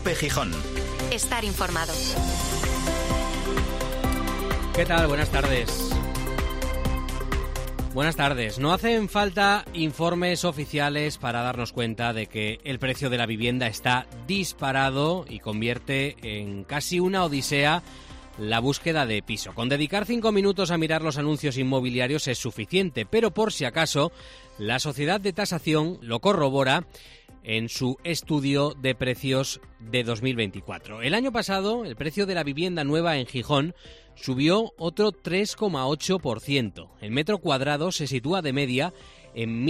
COPE Gijón. Estar informado. ¿Qué tal? Buenas tardes. Buenas tardes. No hacen falta informes oficiales para darnos cuenta de que el precio de la vivienda está disparado y convierte en casi una odisea la búsqueda de piso. Con dedicar 5 minutos a mirar los anuncios inmobiliarios es suficiente, pero por si acaso, la Sociedad de Tasación lo corrobora en su estudio de precios de 2024. El año pasado, el precio de la vivienda nueva en Gijón subió otro 3,8%. El metro cuadrado se sitúa de media en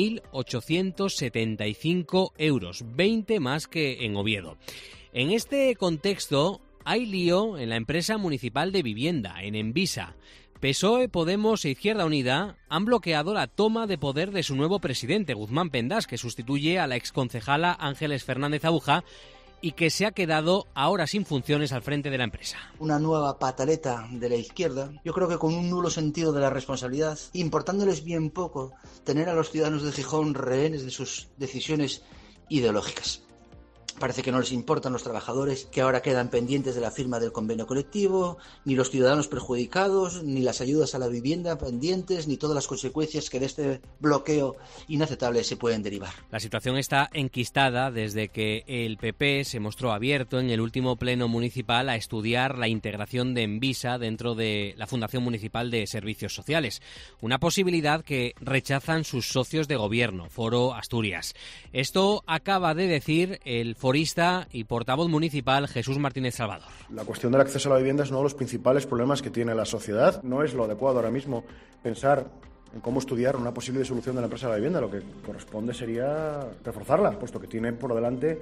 1.875 euros, 20 más que en Oviedo. En este contexto, hay lío en la empresa municipal de vivienda, en Envisa. PSOE, Podemos e Izquierda Unida han bloqueado la toma de poder de su nuevo presidente, Guzmán Pendas, que sustituye a la exconcejala Ángeles Fernández Abuja y que se ha quedado ahora sin funciones al frente de la empresa. Una nueva pataleta de la izquierda, yo creo que con un nulo sentido de la responsabilidad, importándoles bien poco tener a los ciudadanos de Gijón rehenes de sus decisiones ideológicas. Parece que no les importan los trabajadores que ahora quedan pendientes de la firma del convenio colectivo, ni los ciudadanos perjudicados, ni las ayudas a la vivienda pendientes, ni todas las consecuencias que de este bloqueo inaceptable se pueden derivar. La situación está enquistada desde que el PP se mostró abierto en el último pleno municipal a estudiar la integración de Envisa dentro de la Fundación Municipal de Servicios Sociales, una posibilidad que rechazan sus socios de gobierno, Foro Asturias. Esto acaba de decir el forista y portavoz municipal Jesús Martínez Salvador. La cuestión del acceso a la vivienda es uno de los principales problemas que tiene la sociedad. No es lo adecuado ahora mismo pensar en cómo estudiar una posible solución de la empresa de la vivienda. Lo que corresponde sería reforzarla, puesto que tiene por delante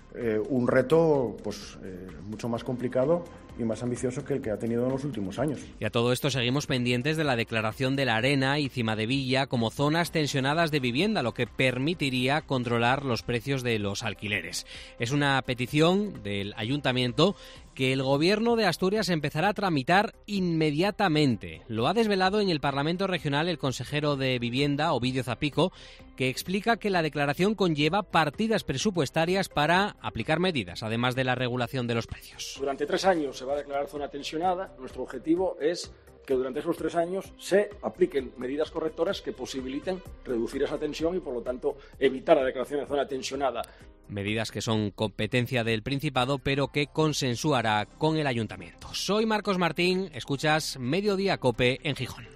un reto mucho más complicado y más ambicioso que el que ha tenido en los últimos años. Y a todo esto seguimos pendientes de la declaración de La Arena y Cimadevilla como zonas tensionadas de vivienda, lo que permitiría controlar los precios de los alquileres. Es una petición del ayuntamiento que el Gobierno de Asturias empezará a tramitar inmediatamente. Lo ha desvelado en el Parlamento Regional el consejero de Vivienda, Ovidio Zapico, que explica que la declaración conlleva partidas presupuestarias para aplicar medidas, además de la regulación de los precios. Durante 3 años se va a declarar zona tensionada. Nuestro objetivo es que durante esos 3 años se apliquen medidas correctoras que posibiliten reducir esa tensión y, por lo tanto, evitar la declaración de zona tensionada. Medidas que son competencia del Principado, pero que consensuará con el Ayuntamiento. Soy Marcos Martín, escuchas Mediodía COPE en Gijón.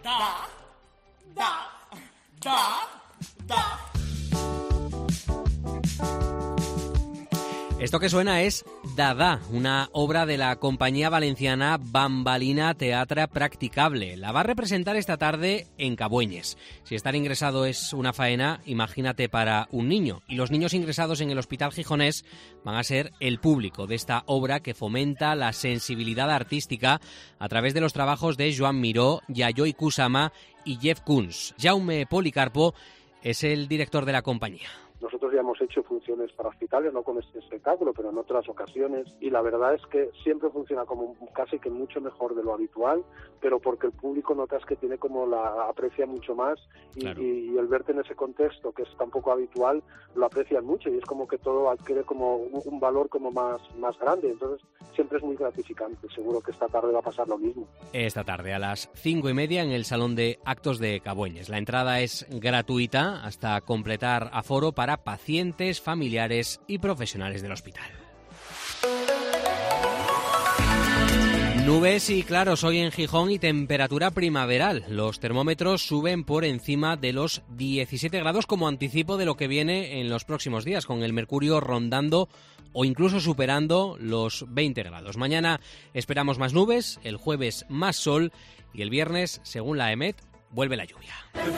Esto que suena es Dada, una obra de la compañía valenciana Bambalina Teatra Practicable. La va a representar esta tarde en Cabueñes. Si estar ingresado es una faena, imagínate para un niño. Y los niños ingresados en el Hospital Gijonés van a ser el público de esta obra que fomenta la sensibilidad artística a través de los trabajos de Joan Miró, Yayoi Kusama y Jeff Koons. Jaume Policarpo es el director de la compañía. Nosotros ya hemos hecho funciones para hospitales, no con este espectáculo, pero en otras ocasiones, y la verdad es que siempre funciona como casi que mucho mejor de lo habitual, pero porque el público notas que tiene como la aprecia mucho más y, claro, y el verte en ese contexto que es tan poco habitual lo aprecian mucho y es como que todo adquiere como un valor como más grande, entonces siempre es muy gratificante. Seguro que esta tarde va a pasar lo mismo. Esta tarde a las 5:30 en el Salón de Actos de Cabueñes. La entrada es gratuita hasta completar aforo para pacientes, familiares y profesionales del hospital. Nubes y claros hoy en Gijón y temperatura primaveral. Los termómetros suben por encima de los 17 grados como anticipo de lo que viene en los próximos días, con el mercurio rondando o incluso superando los 20 grados. Mañana esperamos más nubes, el jueves más sol y el viernes, según la EMET, vuelve la lluvia.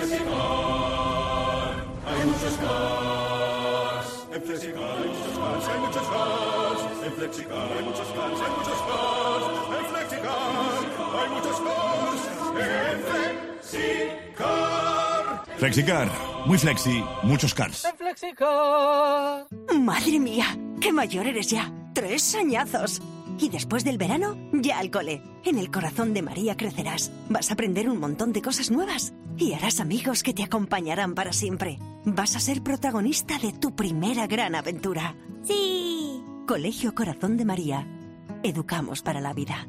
Hay muchos cars, en Flexicar hay muchos cars, hay muchos cars, en Flexicar hay muchos cars, hay muchos cars, en Flexicar hay muchos cars, en Flexicar. Flexicar, muy flexi, muchos cars. En Flexicar. Madre mía, qué mayor eres ya, 3 añazos. Y después del verano, ya al cole. En el corazón de María crecerás. Vas a aprender un montón de cosas nuevas y harás amigos que te acompañarán para siempre. Vas a ser protagonista de tu primera gran aventura. Sí. Colegio Corazón de María. Educamos para la vida.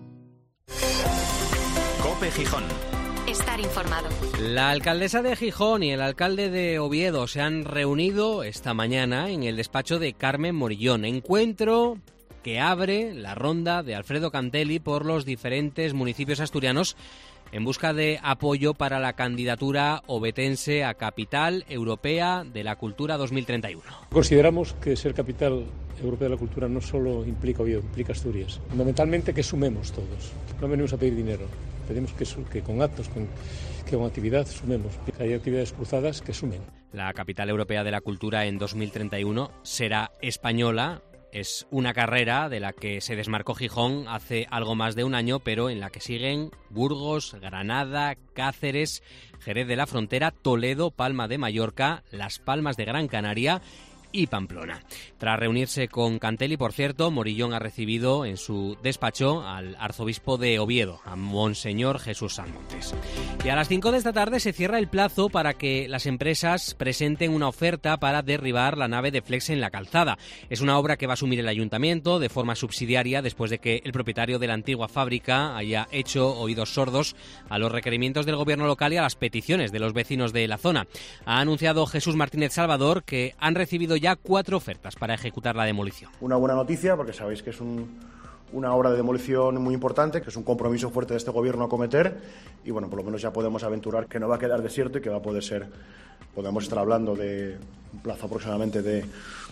COPE Gijón. Estar informado. La alcaldesa de Gijón y el alcalde de Oviedo se han reunido esta mañana en el despacho de Carmen Morillón. Encuentro que abre la ronda de Alfredo Cantelli por los diferentes municipios asturianos en busca de apoyo para la candidatura ovetense a Capital Europea de la Cultura 2031. Consideramos que ser Capital Europea de la Cultura no solo implica Oviedo, implica Asturias. Fundamentalmente que sumemos todos. No venimos a pedir dinero, pedimos que con actos, que con actividad sumemos, que haya actividades cruzadas que sumen. La Capital Europea de la Cultura en 2031 será española. Es una carrera de la que se desmarcó Gijón hace algo más de un año, pero en la que siguen Burgos, Granada, Cáceres, Jerez de la Frontera, Toledo, Palma de Mallorca, Las Palmas de Gran Canaria y Pamplona. Tras reunirse con Cantelli, por cierto, Morillón ha recibido en su despacho al arzobispo de Oviedo, a Monseñor Jesús Sanmontes. Y a las 5 de esta tarde se cierra el plazo para que las empresas presenten una oferta para derribar la nave de Flex en la Calzada. Es una obra que va a asumir el ayuntamiento de forma subsidiaria después de que el propietario de la antigua fábrica haya hecho oídos sordos a los requerimientos del gobierno local y a las peticiones de los vecinos de la zona. Ha anunciado Jesús Martínez Salvador que han recibido ya 4 ofertas para ejecutar la demolición. Una buena noticia, porque sabéis que es una obra de demolición muy importante, que es un compromiso fuerte de este gobierno a acometer, y bueno, por lo menos ya podemos aventurar que no va a quedar desierto y que va a poder ser, podemos estar hablando de un plazo aproximadamente de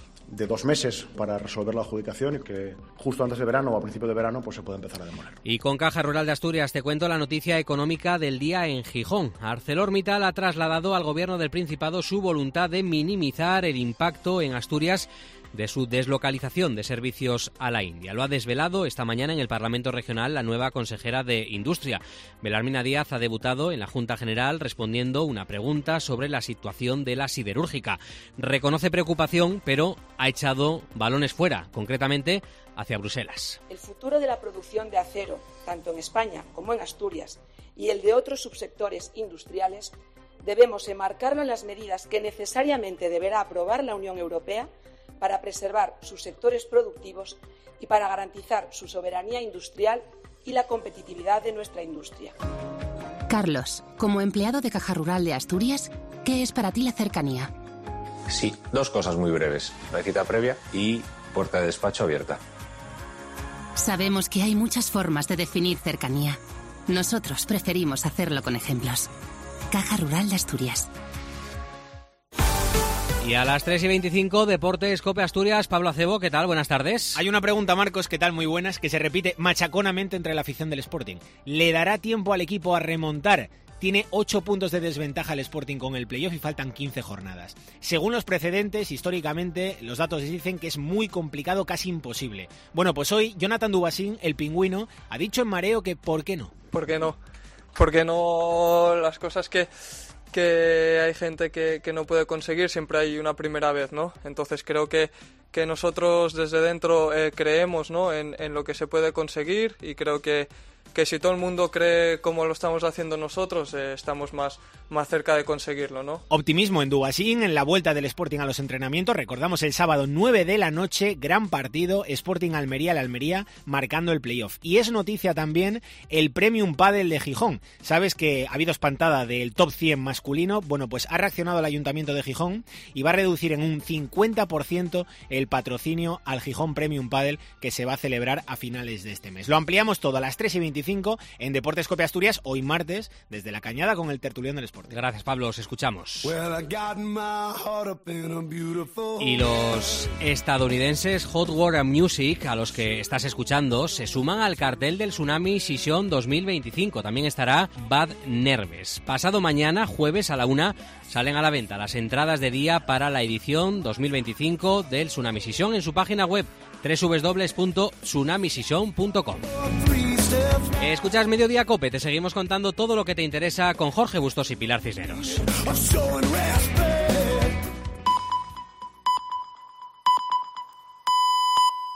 2 meses para resolver la adjudicación, y que justo antes de verano o a principio de verano pues se puede empezar a demoler. Y con Caja Rural de Asturias te cuento la noticia económica del día en Gijón. ArcelorMittal ha trasladado al gobierno del Principado su voluntad de minimizar el impacto en Asturias de su deslocalización de servicios a la India. Lo ha desvelado esta mañana en el Parlamento Regional la nueva consejera de Industria. Belarmina Díaz ha debutado en la Junta General respondiendo una pregunta sobre la situación de la siderúrgica. Reconoce preocupación, pero ha echado balones fuera, concretamente hacia Bruselas. El futuro de la producción de acero, tanto en España como en Asturias, y el de otros subsectores industriales, debemos enmarcarlo en las medidas que necesariamente deberá aprobar la Unión Europea para preservar sus sectores productivos y para garantizar su soberanía industrial y la competitividad de nuestra industria. Carlos, como empleado de Caja Rural de Asturias, ¿qué es para ti la cercanía? Sí, 2 cosas muy breves. La cita previa y puerta de despacho abierta. Sabemos que hay muchas formas de definir cercanía. Nosotros preferimos hacerlo con ejemplos. Caja Rural de Asturias. Y a las 3:25, Deportes COPE Asturias. Pablo Acebo, ¿qué tal? Buenas tardes. Hay una pregunta, Marcos, ¿qué tal? Muy buenas, que se repite machaconamente entre la afición del Sporting. ¿Le dará tiempo al equipo a remontar? Tiene 8 puntos de desventaja el Sporting con el playoff y faltan 15 jornadas. Según los precedentes, históricamente, los datos dicen que es muy complicado, casi imposible. Bueno, pues hoy Jonathan Dubasín, el pingüino, ha dicho en Mareo que ¿por qué no? ¿Por qué no? Porque no las cosas que hay gente que no puede conseguir, siempre hay una primera vez, ¿no? Entonces creo que nosotros desde dentro creemos, ¿no? en lo que se puede conseguir, y creo que si todo el mundo cree como lo estamos haciendo nosotros, estamos más cerca de conseguirlo, ¿no? Optimismo en Dubasín, en la vuelta del Sporting a los entrenamientos. Recordamos el sábado 9 de la noche, gran partido, Sporting Almería, el Almería marcando el playoff. Y es noticia también el Premium Padel de Gijón. Sabes que ha habido espantada del top 100 masculino. Bueno, pues ha reaccionado el Ayuntamiento de Gijón y va a reducir en un 50% el patrocinio al Gijón Premium Padel, que se va a celebrar a finales de este mes. Lo ampliamos todo a las 3:25 en Deportes COPE Asturias, hoy martes, desde La Cañada con el tertulión del Sporting. Gracias, Pablo, os escuchamos. Y los estadounidenses Hot Water Music, a los que estás escuchando, se suman al cartel del Tsunami Session 2025. También estará Bad Nerves. Pasado mañana, jueves a la 1, salen a la venta las entradas de día para la edición 2025 del Tsunami Session en su página web www.tsunamisession.com. Escuchas Mediodía COPE, te seguimos contando todo lo que te interesa con Jorge Bustos y Pilar Cisneros.